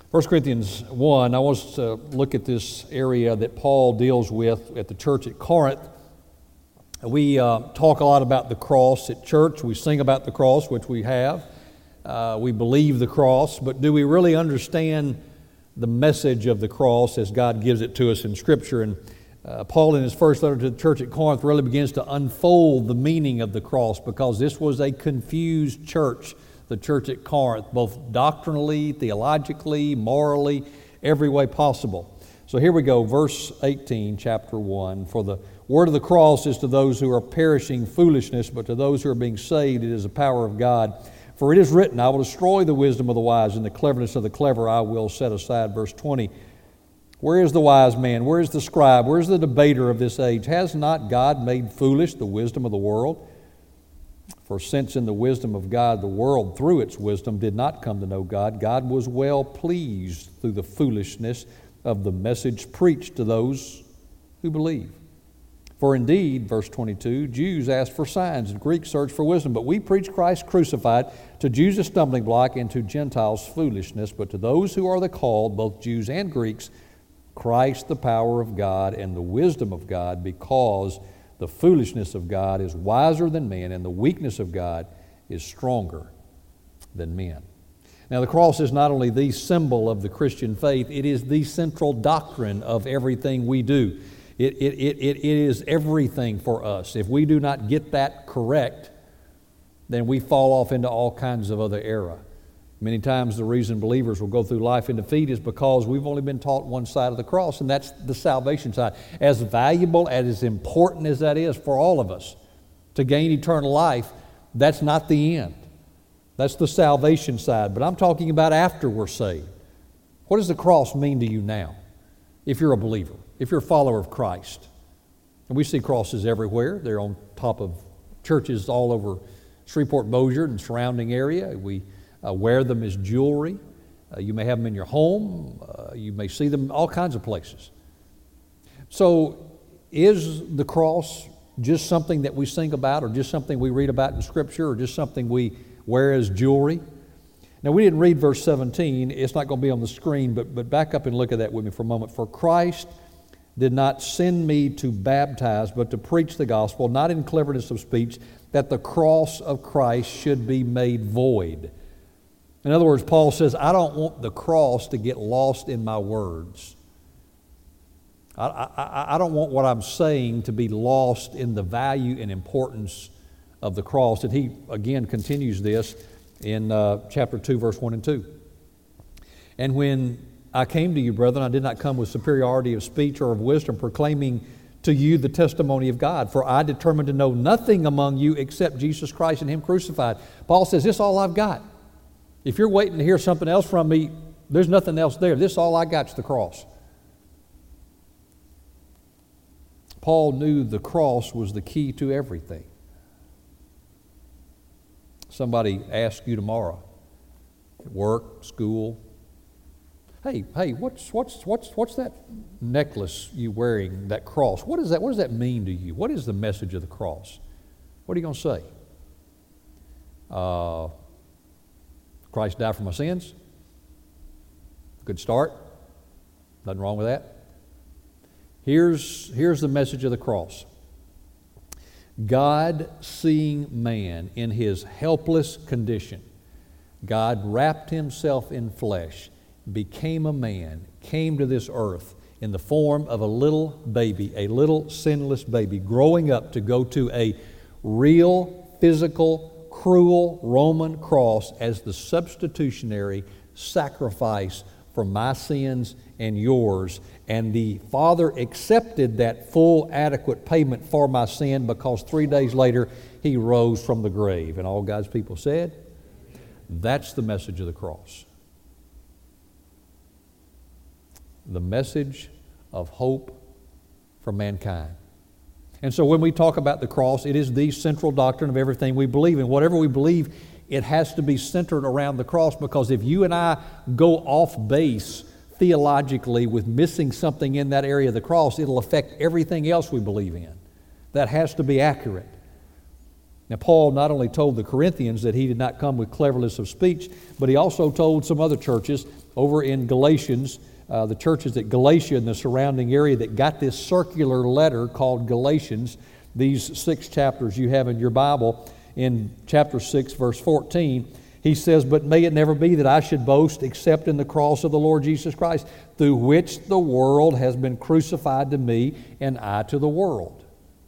1 Corinthians 1, I want us to look at this area that Paul deals with at the church at Corinth. We talk a lot about the cross at church. We sing about the cross, which we have. We believe the cross, but do we really understand the message of the cross as God gives it to us in Scripture? And Paul, in his first letter to the church at Corinth, really begins to unfold the meaning of the cross, because this was a confused church, the church at Corinth, both doctrinally, theologically, morally, every way possible. So here we go, verse 18, chapter 1. For the word of the cross is to those who are perishing foolishness, but to those who are being saved it is the power of God. For it is written, I will destroy the wisdom of the wise, and the cleverness of the clever I will set aside. Verse 20. Where is the wise man? Where is the scribe? Where is the debater of this age? Has not God made foolish the wisdom of the world? For since in the wisdom of God the world through its wisdom did not come to know God, God was well pleased through the foolishness of the message preached to those who believe. For indeed, verse 22, Jews ask for signs and Greeks search for wisdom, but we preach Christ crucified, to Jews a stumbling block and to Gentiles foolishness, but to those who are the called, both Jews and Greeks, Christ the power of God and the wisdom of God, because the foolishness of God is wiser than men, and the weakness of God is stronger than men. Now, the cross is not only the symbol of the Christian faith, it is the central doctrine of everything we do. It is everything for us. If we do not get that correct, then we fall off into all kinds of other error. Many times the reason believers will go through life in defeat is because we've only been taught one side of the cross, and that's the salvation side. As valuable and as important as that is for all of us to gain eternal life, that's not the end. That's the salvation side. But I'm talking about after we're saved. What does the cross mean to you now if you're a believer, if you're a follower of Christ? And we see crosses everywhere. They're on top of churches all over Shreveport-Bossier and surrounding area. We wear them as jewelry. You may have them in your home. You may see them all kinds of places. So is the cross just something that we sing about, or just something we read about in Scripture, or just something we wear as jewelry? Now, we didn't read verse 17. It's not going to be on the screen, but back up and look at that with me for a moment. For Christ did not send me to baptize, but to preach the gospel, not in cleverness of speech, that the cross of Christ should be made void. In other words, Paul says, I don't want the cross to get lost in my words. I don't want what I'm saying to be lost in the value and importance of the cross. And he, again, continues this in chapter 2, verse 1 and 2. And when I came to you, brethren, I did not come with superiority of speech or of wisdom, proclaiming to you the testimony of God. For I determined to know nothing among you except Jesus Christ and Him crucified. Paul says, this is all I've got. If you're waiting to hear something else from me, there's nothing else there. This is all I got's the cross. Paul knew the cross was the key to everything. Somebody asks you tomorrow, at work, school, hey, what's that necklace you wearing, that cross? What does that mean to you? What is the message of the cross? What are you going to say? Christ died for my sins. Good start. Nothing wrong with that. Here's the message of the cross. God, seeing man in his helpless condition, God wrapped Himself in flesh, became a man, came to this earth in the form of a little baby, a little sinless baby, growing up to go to a real, physical, cruel Roman cross as the substitutionary sacrifice for my sins and yours. And the Father accepted that full, adequate payment for my sin, because 3 days later He rose from the grave. And all God's people said, that's the message of the cross. The message of hope for mankind. And so when we talk about the cross, it is the central doctrine of everything we believe in. Whatever we believe, it has to be centered around the cross, because if you and I go off base theologically with missing something in that area of the cross, it'll affect everything else we believe in. That has to be accurate. Now, Paul not only told the Corinthians that he did not come with cleverness of speech, but he also told some other churches over in Galatians, the churches at Galatia and the surrounding area that got this circular letter called Galatians, these 6 chapters you have in your Bible. In chapter 6, verse 14, he says, "But may it never be that I should boast except in the cross of the Lord Jesus Christ, through which the world has been crucified to me, and I to the world."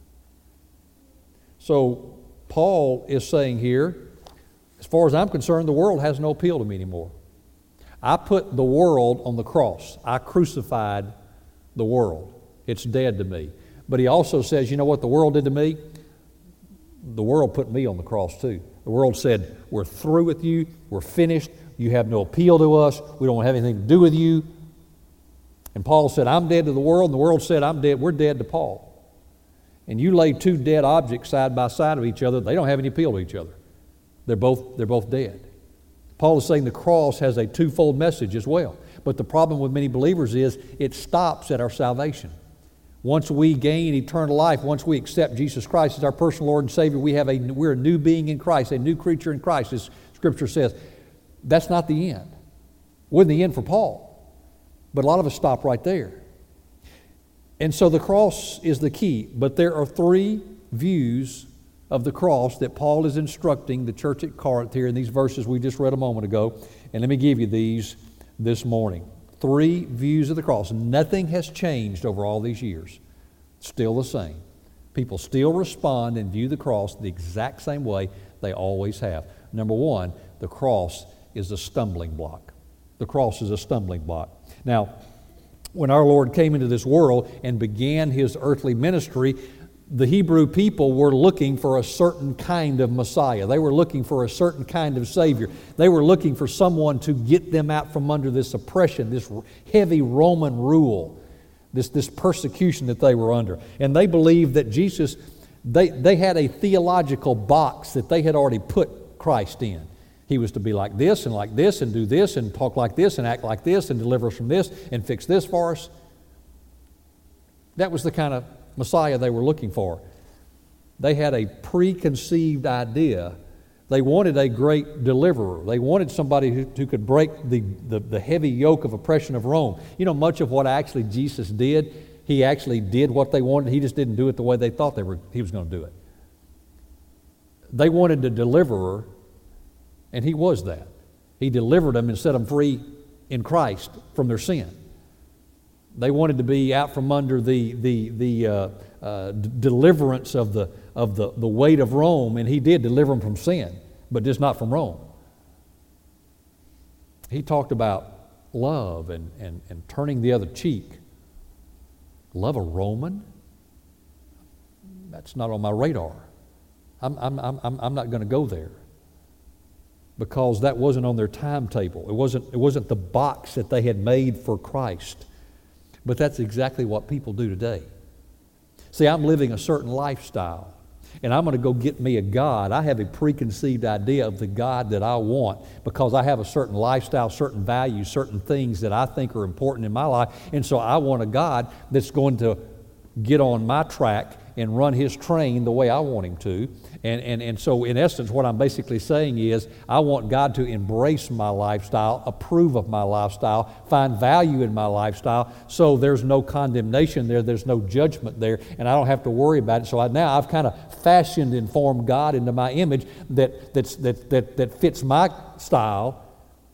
So Paul is saying here, as far as I'm concerned, the world has no appeal to me anymore. I put the world on the cross. I crucified the world. It's dead to me. But he also says, you know what the world did to me? The world put me on the cross too. The world said, we're through with you. We're finished. You have no appeal to us. We don't have anything to do with you. And Paul said, I'm dead to the world. And the world said, I'm dead. We're dead to Paul. And you lay 2 dead objects side by side of each other, they don't have any appeal to each other. They're both dead. Paul is saying the cross has a twofold message as well. But the problem with many believers is it stops at our salvation. Once we gain eternal life, once we accept Jesus Christ as our personal Lord and Savior, we're a new being in Christ, a new creature in Christ, as Scripture says. That's not the end. It wasn't the end for Paul. But a lot of us stop right there. And so the cross is the key. But there are 3 views of the cross that Paul is instructing the church at Corinth here in these verses we just read a moment ago. And let me give you these this morning. 3 views of the cross. Nothing has changed over all these years. Still the same. People still respond and view the cross the exact same way they always have. Number 1, the cross is a stumbling block. The cross is a stumbling block. Now, when our Lord came into this world and began His earthly ministry, the Hebrew people were looking for a certain kind of Messiah. They were looking for a certain kind of Savior. They were looking for someone to get them out from under this oppression, this heavy Roman rule, this persecution that they were under. And they believed that Jesus, they had a theological box that they had already put Christ in. He was to be like this and do this and talk like this and act like this and deliver us from this and fix this for us. That was the kind of Messiah they were looking for. They had a preconceived idea. They wanted a great deliverer. They wanted somebody who could break the heavy yoke of oppression of Rome. You know, much of what actually Jesus did, He actually did what they wanted. He just didn't do it the way they thought He was going to do it. They wanted a deliverer, and He was that. He delivered them and set them free in Christ from their sin. They wanted to be out from under the deliverance of the weight of Rome, and He did deliver them from sin, but just not from Rome. He talked about love and turning the other cheek. Love a Roman? That's not on my radar. I'm not going to go there, because that wasn't on their timetable. It wasn't the box that they had made for Christ. But that's exactly what people do today. See, I'm living a certain lifestyle, and I'm going to go get me a God. I have a preconceived idea of the God that I want because I have a certain lifestyle, certain values, certain things that I think are important in my life. And so I want a God that's going to get on my track and run His train the way I want Him to. And so in essence, what I'm basically saying is I want God to embrace my lifestyle, approve of my lifestyle, find value in my lifestyle, so there's no condemnation there, there's no judgment there, and I don't have to worry about it. So now I've kind of fashioned and formed God into my image that fits my style.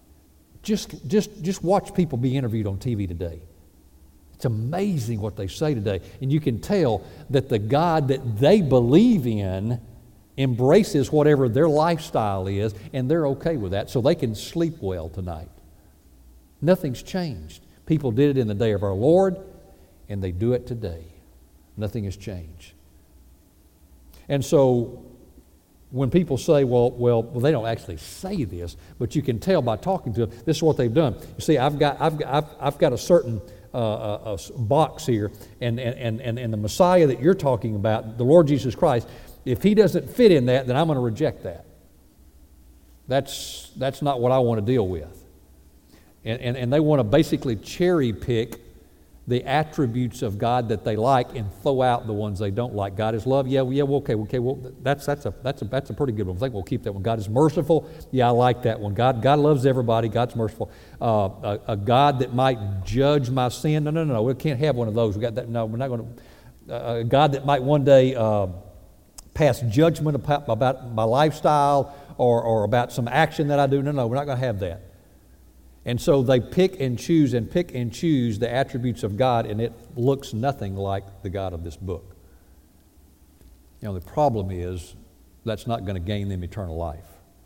Just watch people be interviewed on TV today. It's amazing what they say today. And you can tell that the God that they believe in embraces whatever their lifestyle is, and they're okay with that, so they can sleep well tonight. Nothing's changed. People did it in the day of our Lord, and they do it today. Nothing has changed. And so when people say, well, they don't actually say this, but you can tell by talking to them, this is what they've done. You see, I've got a certain a box here, and the Messiah that you're talking about, the Lord Jesus Christ, if He doesn't fit in that, then I'm going to reject that. That's not what I want to deal with. And they want to basically cherry pick the attributes of God that they like and throw out the ones they don't like. God is love. Okay. That's a pretty good one. I think we'll keep that one. God is merciful. Yeah, I like that one. God loves everybody. God's merciful. A God that might judge my sin. No. We can't have one of those. We got that. No, we're not going to. A God that might one day pass judgment about my lifestyle or about some action that I do. No, we're not going to have that. And so they pick and choose the attributes of God, and it looks nothing like the God of this book. The problem is that's not going to gain them eternal life.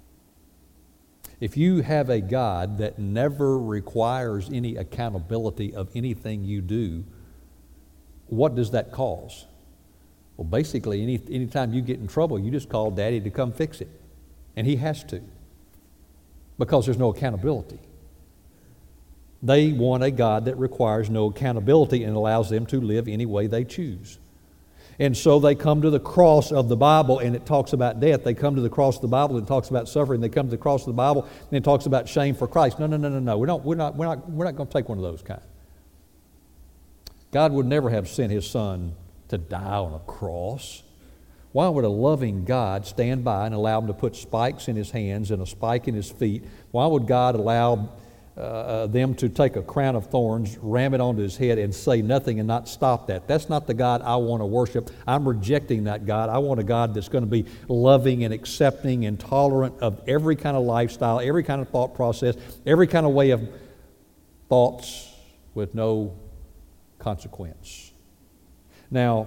If you have a God that never requires any accountability of anything you do, what does that cause? Well, basically, anytime you get in trouble, you just call Daddy to come fix it. And he has to, because there's no accountability. They want a God that requires no accountability and allows them to live any way they choose. And so they come to the cross of the Bible and it talks about death. They come to the cross of the Bible and it talks about suffering. They come to the cross of the Bible and it talks about shame for Christ. No. We're not going to take one of those kind. God would never have sent his son to die on a cross. Why would a loving God stand by and allow him to put spikes in his hands and a spike in his feet? Why would God allow them to take a crown of thorns, ram it onto his head, and say nothing and not stop that? That's not the God I want to worship. I'm rejecting that God. I want a God that's going to be loving and accepting and tolerant of every kind of lifestyle, every kind of thought process, every kind of way of thoughts with no consequence. Now,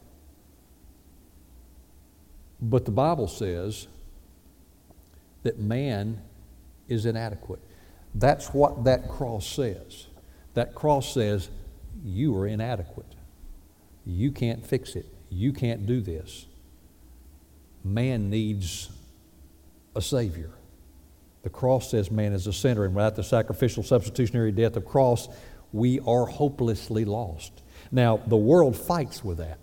but the Bible says that man is inadequate. That's what that cross says. That cross says you are inadequate. You can't fix it. You can't do this. Man needs a Savior. The cross says man is a sinner, and without the sacrificial substitutionary death of cross, we are hopelessly lost. Now, the world fights with that,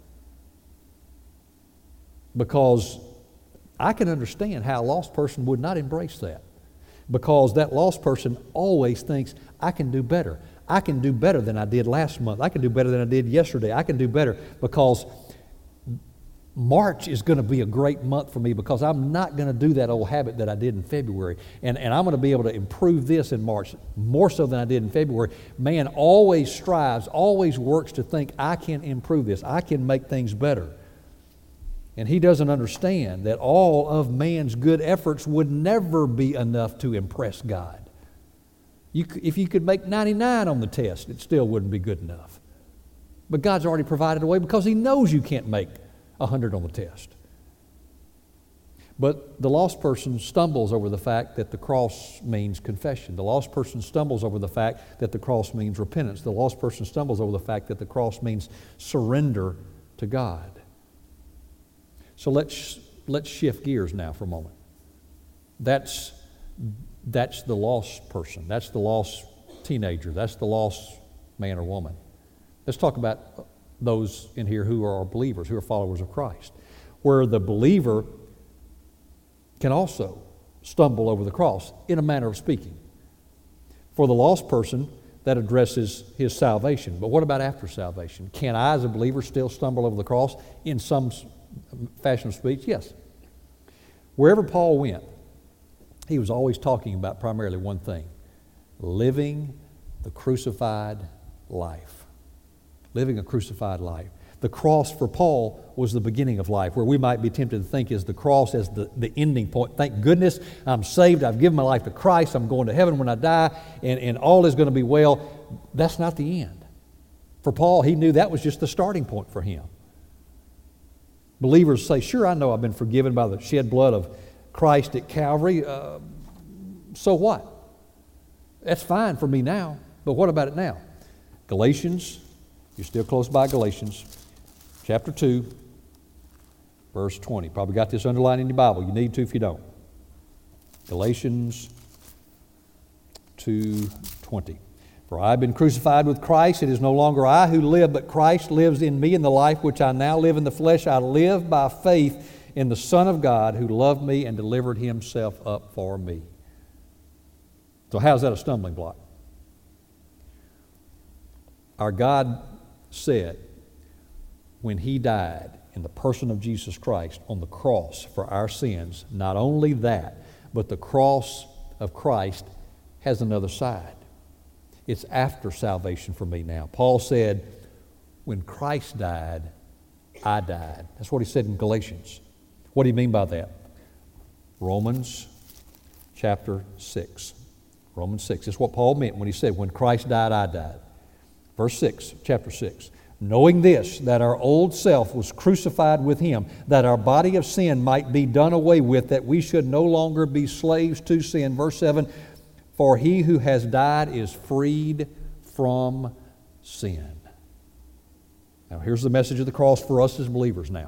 because I can understand how a lost person would not embrace that. Because that lost person always thinks, I can do better. I can do better than I did last month. I can do better than I did yesterday. I can do better because March is going to be a great month for me, because I'm not going to do that old habit that I did in February. And I'm going to be able to improve this in March more so than I did in February. Man always strives, always works to think, I can improve this. I can make things better. And he doesn't understand that all of man's good efforts would never be enough to impress God. If you could make 99 on the test, it still wouldn't be good enough. But God's already provided a way, because he knows you can't make 100 on the test. But the lost person stumbles over the fact that the cross means confession. The lost person stumbles over the fact that the cross means repentance. The lost person stumbles over the fact that the cross means surrender to God. So let's shift gears now for a moment. That's the lost person. That's the lost teenager. That's the lost man or woman. Let's talk about those in here who are believers, who are followers of Christ, where the believer can also stumble over the cross, in a manner of speaking. For the lost person, that addresses his salvation. But what about after salvation? Can I, as a believer, still stumble over the cross in some fashion of speech? Yes. Wherever Paul went, he was always talking about primarily one thing: living the crucified life. Living a crucified life. The cross for Paul was the beginning of life, where we might be tempted to think is the cross as the ending point. Thank goodness I'm saved, I've given my life to Christ, I'm going to heaven when I die, and all is going to be well. That's not the end. For Paul, he knew that was just the starting point for him. Believers say, sure, I know I've been forgiven by the shed blood of Christ at Calvary. So what? That's fine for me now, but what about it now? Galatians, you're still close by, Galatians chapter 2, verse 20. Probably got this underlined in your Bible. You need to if you don't. Galatians 2:20. For I have been crucified with Christ. It is no longer I who live, but Christ lives in me. In the life which I now live in the flesh, I live by faith in the Son of God, who loved me and delivered himself up for me. So how's that a stumbling block? Our God said, when He died in the person of Jesus Christ on the cross for our sins, not only that, but the cross of Christ has another side. It's after salvation for me now. Paul said, when Christ died, I died. That's what he said in Galatians. What do you mean by that? Romans chapter 6. Romans 6. That's what Paul meant when he said, when Christ died, I died. Verse 6, chapter 6. Knowing this, that our old self was crucified with Him, that our body of sin might be done away with, that we should no longer be slaves to sin. Verse 7, for he who has died is freed from sin. Now here's the message of the cross for us as believers now.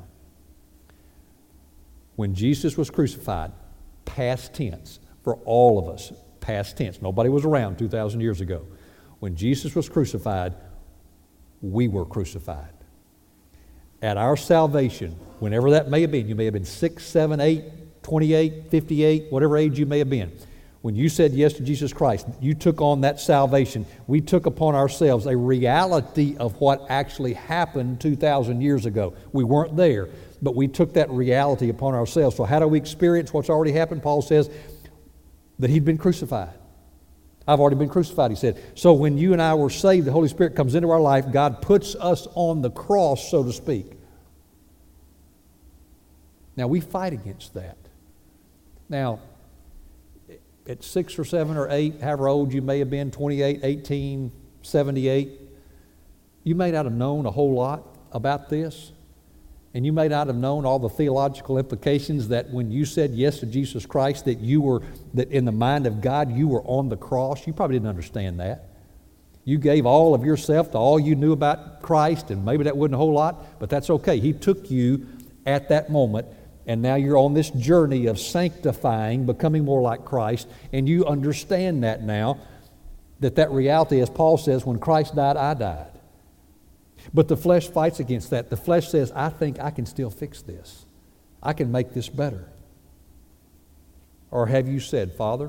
When Jesus was crucified, past tense, for all of us, past tense. Nobody was around 2,000 years ago. When Jesus was crucified, we were crucified. At our salvation, whenever that may have been, you may have been 6, 7, 8, 28, 58, whatever age you may have been. When you said yes to Jesus Christ, you took on that salvation. We took upon ourselves a reality of what actually happened 2,000 years ago. We weren't there, but we took that reality upon ourselves. So how do we experience what's already happened? Paul says that He'd been crucified. I've already been crucified, he said. So when you and I were saved, the Holy Spirit comes into our life. God puts us on the cross, so to speak. Now, we fight against that. Now, at 6 or 7 or 8, however old you may have been, 28, 18, 78, you may not have known a whole lot about this. And you may not have known all the theological implications that when you said yes to Jesus Christ, that in the mind of God, you were on the cross. You probably didn't understand that. You gave all of yourself to all you knew about Christ, and maybe that wasn't a whole lot, but that's okay. He took you at that moment, and now you're on this journey of sanctifying, becoming more like Christ, and you understand that now, that reality, as Paul says, when Christ died, I died. But the flesh fights against that. The flesh says, I think I can still fix this. I can make this better. Or have you said, Father,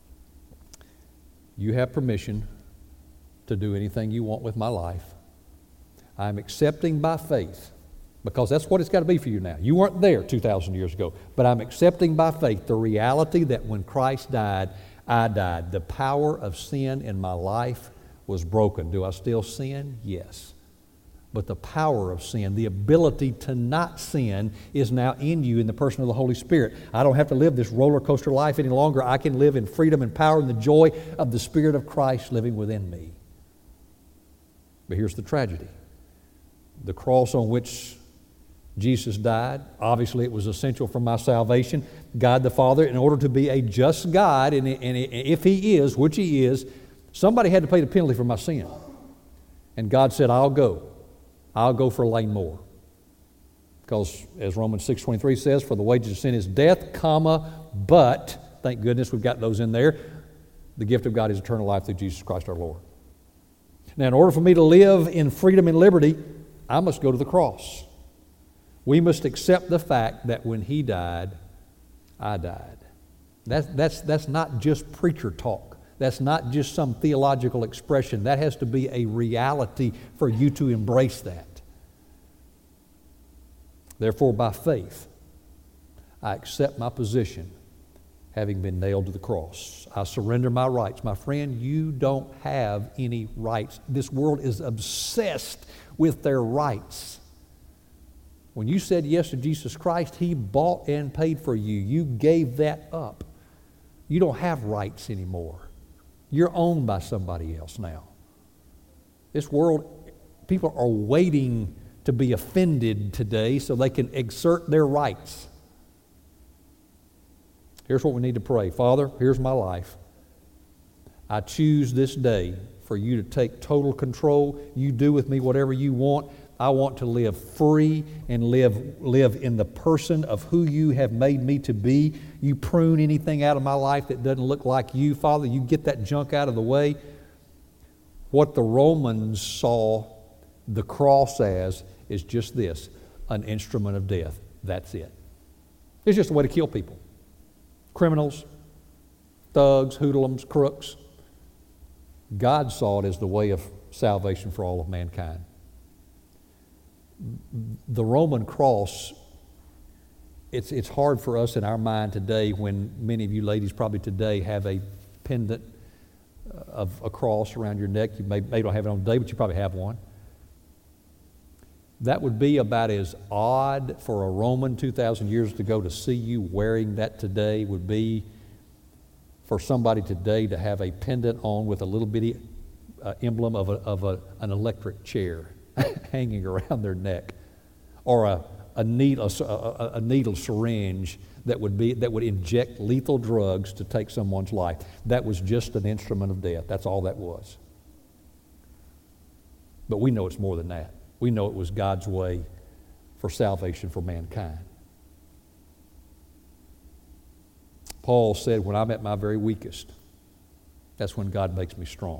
you have permission to do anything you want with my life. I'm accepting by faith, because that's what it's got to be for you now. You weren't there 2,000 years ago, but I'm accepting by faith the reality that when Christ died, I died. The power of sin in my life was broken. Do I still sin? Yes. But the power of sin, the ability to not sin, is now in you in the person of the Holy Spirit. I don't have to live this roller coaster life any longer. I can live in freedom and power and the joy of the Spirit of Christ living within me. But here's the tragedy. The cross on which Jesus died, obviously it was essential for my salvation. God the Father, in order to be a just God, and if He is, which He is, somebody had to pay the penalty for my sin. And God said, I'll go. I'll go for Lane Moore. Because as Romans 6:23 says, for the wages of sin is death, but, thank goodness we've got those in there, the gift of God is eternal life through Jesus Christ our Lord. Now, in order for me to live in freedom and liberty, I must go to the cross. We must accept the fact that when He died, I died. That's not just preacher talk. That's not just some theological expression. That has to be a reality for you to embrace that. Therefore, by faith, I accept my position, having been nailed to the cross. I surrender my rights. My friend, you don't have any rights. This world is obsessed with their rights. When you said yes to Jesus Christ, He bought and paid for you. You gave that up. You don't have rights anymore. You're owned by somebody else now. This world, people are waiting to be offended today so they can exert their rights. Here's what we need to pray. Father, here's my life. I choose this day for you to take total control. You do with me whatever you want. I want to live free and live in the person of who you have made me to be. You prune anything out of my life that doesn't look like you. Father, you get that junk out of the way. What the Romans saw the cross as is just this, an instrument of death. That's it. It's just a way to kill people. Criminals, thugs, hoodlums, crooks. God saw it as the way of salvation for all of mankind. The Roman cross, it's hard for us in our mind today, when many of you ladies probably today have a pendant of a cross around your neck. You may don't have it on today, but you probably have one. That would be about as odd for a Roman 2,000 years ago to see you wearing that today would be for somebody today to have a pendant on with a little bitty emblem of an electric chair hanging around their neck, or a needle syringe that would inject lethal drugs to take someone's life. That was just an instrument of death. That's all that was. But we know it's more than that. We know it was God's way for salvation for mankind. Paul said, when I'm at my very weakest, that's when God makes me strong.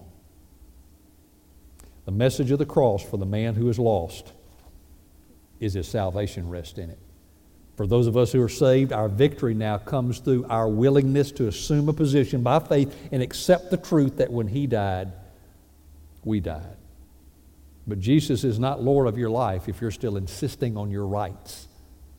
The message of the cross for the man who is lost is his salvation rests in it. For those of us who are saved, our victory now comes through our willingness to assume a position by faith and accept the truth that when He died, we died. But Jesus is not Lord of your life if you're still insisting on your rights.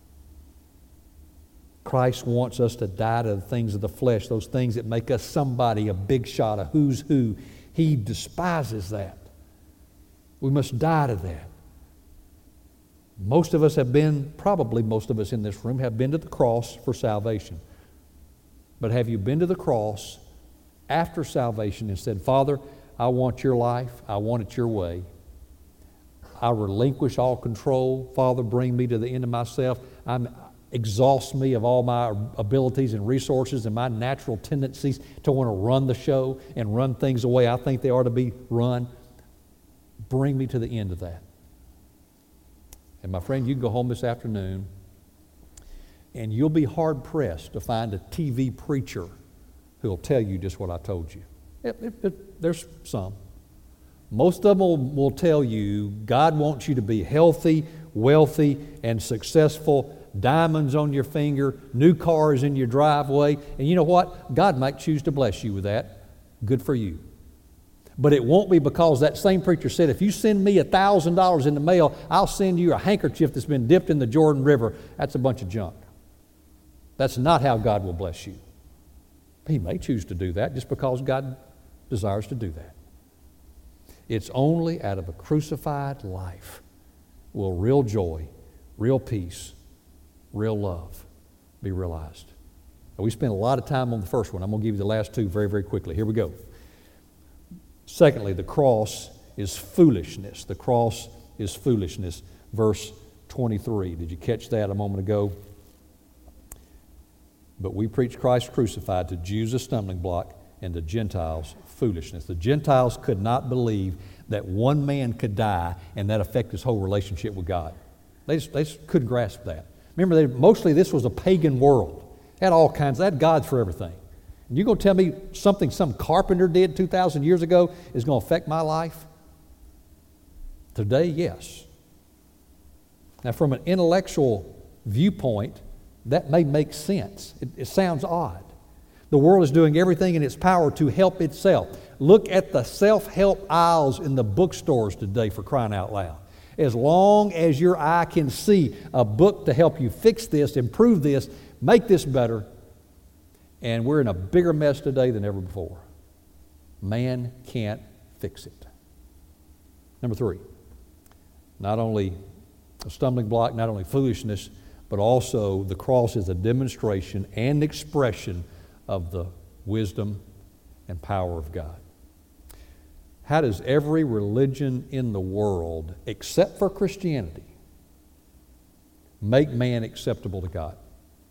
Christ wants us to die to the things of the flesh, those things that make us somebody, a big shot, a who's who. He despises that. We must die to that. Most of us probably most of us in this room have been to the cross for salvation. But have you been to the cross after salvation and said, Father, I want your life, I want it your way. I relinquish all control. Father, bring me to the end of myself. Exhaust me of all my abilities and resources and my natural tendencies to want to run the show and run things the way I think they ought to be run. Bring me to the end of that. And my friend, you can go home this afternoon and you'll be hard-pressed to find a TV preacher who'll tell you just what I told you. There's some. Most of them will tell you God wants you to be healthy, wealthy, and successful, diamonds on your finger, new cars in your driveway. And you know what? God might choose to bless you with that. Good for you. But it won't be because that same preacher said, if you send me $1,000 in the mail, I'll send you a handkerchief that's been dipped in the Jordan River. That's a bunch of junk. That's not how God will bless you. He may choose to do that just because God desires to do that. It's only out of a crucified life will real joy, real peace, real love be realized. We spent a lot of time on the first one. I'm going to give you the last two very, very quickly. Here we go. Secondly, the cross is foolishness. The cross is foolishness. Verse 23. Did you catch that a moment ago? But we preach Christ crucified, to Jews a stumbling block, and to Gentiles foolishness. The Gentiles could not believe that one man could die and that affect his whole relationship with God. They just couldn't grasp that. Remember, mostly this was a pagan world. They had gods for everything. And you're going to tell me something some carpenter did 2,000 years ago is going to affect my life? Today, yes. Now, from an intellectual viewpoint, that may make sense. It sounds odd. The world is doing everything in its power to help itself. Look at the self-help aisles in the bookstores today, for crying out loud. As long as your eye can see a book to help you fix this, improve this, make this better, and we're in a bigger mess today than ever before. Man can't fix it. Number three, not only a stumbling block, not only foolishness, but also the cross is a demonstration and expression of the wisdom and power of God. How does every religion in the world, except for Christianity, make man acceptable to God?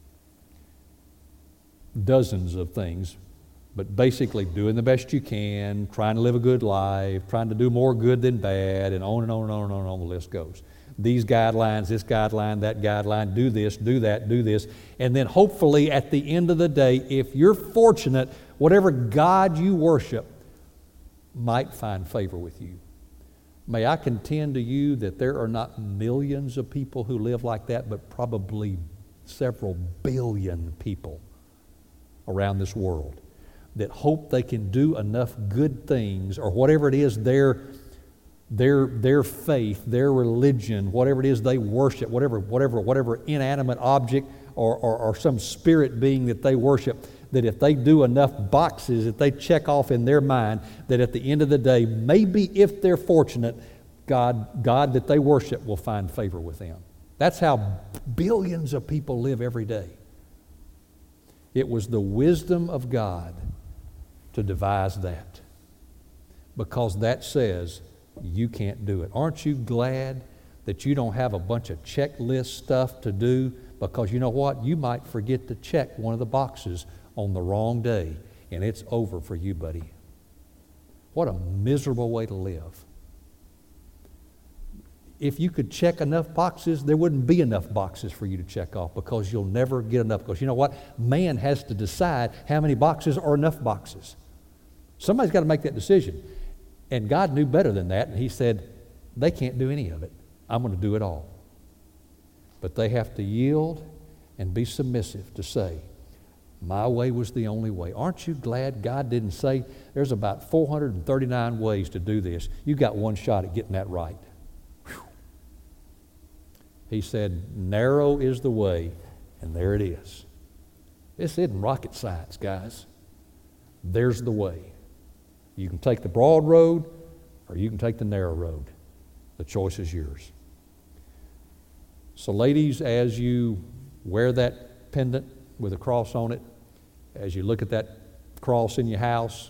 Dozens of things, but basically doing the best you can, trying to live a good life, trying to do more good than bad, and on and on and on and on and on the list goes. These guidelines, this guideline, that guideline, do this, do that, do this. And then hopefully at the end of the day, if you're fortunate, whatever God you worship might find favor with you. May I contend to you that there are not millions of people who live like that, but probably several billion people around this world that hope they can do enough good things, or whatever it is their their faith, their religion, whatever it is they worship, whatever inanimate object or some spirit being that they worship, that if they do enough boxes, that they check off in their mind, that at the end of the day, maybe if they're fortunate, God that they worship will find favor with them. That's how billions of people live every day. It was the wisdom of God to devise that, because that says you can't do it. Aren't you glad that you don't have a bunch of checklist stuff to do? Because you know what? You might forget to check one of the boxes on the wrong day, and it's over for you, buddy. What a miserable way to live. If you could check enough boxes, there wouldn't be enough boxes for you to check off, because you'll never get enough. Because you know what? Man has to decide how many boxes are enough boxes. Somebody's got to make that decision. And God knew better than that, and He said, they can't do any of it. I'm going to do it all. But they have to yield and be submissive to say, my way was the only way. Aren't you glad God didn't say, there's about 439 ways to do this. You got one shot at getting that right. Whew. He said, narrow is the way, and there it is. This isn't rocket science, guys. There's the way. You can take the broad road, or you can take the narrow road. The choice is yours. So ladies, as you wear that pendant with a cross on it, as you look at that cross in your house,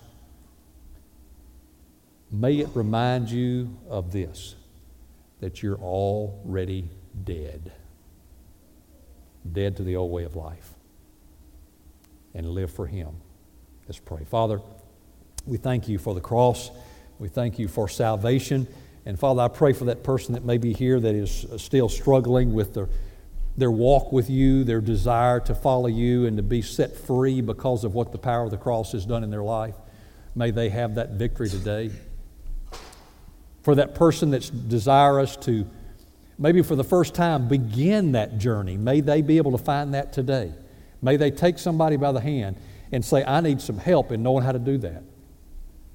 may it remind you of this, that you're already dead. Dead to the old way of life. And live for Him. Let's pray. Father, we thank You for the cross. We thank You for salvation. And Father, I pray for that person that may be here that is still struggling with their walk with You, their desire to follow You and to be set free because of what the power of the cross has done in their life. May they have that victory today. For that person that's desirous to, maybe for the first time, begin that journey, may they be able to find that today. May they take somebody by the hand and say, I need some help in knowing how to do that.